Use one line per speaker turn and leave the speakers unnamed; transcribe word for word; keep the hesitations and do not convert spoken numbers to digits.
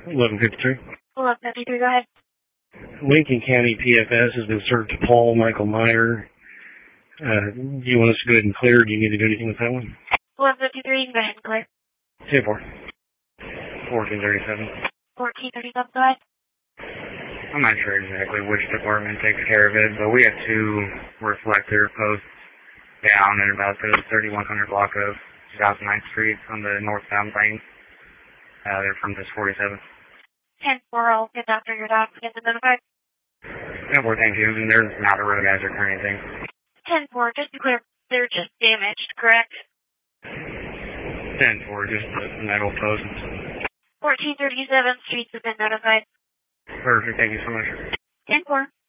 eleven fifty-three.
eleven fifty-three, go ahead.
Lincoln County P F S has been served to Paul Michael Meyer. Uh, do you want us to go ahead and clear, or do you need to do anything with that one?
eleven fifty-three, you can go ahead and clear.
ten four. fourteen thirty-seven.
fourteen thirty-seven, go ahead.
I'm not sure exactly which department takes care of it, but we have two reflector posts down at about the thirty-one hundred block of South ninth Street on the northbound lane. Uh, they're from this forty-seven.
ten four, I'll get after your doc to get them notified.
ten four, thank you. And there's not a road hazard or anything.
ten four, just to be clear, they're just damaged, correct?
ten four, just the metal post.
fourteen thirty-seven, streets have been notified.
Perfect, thank you so much.
ten four.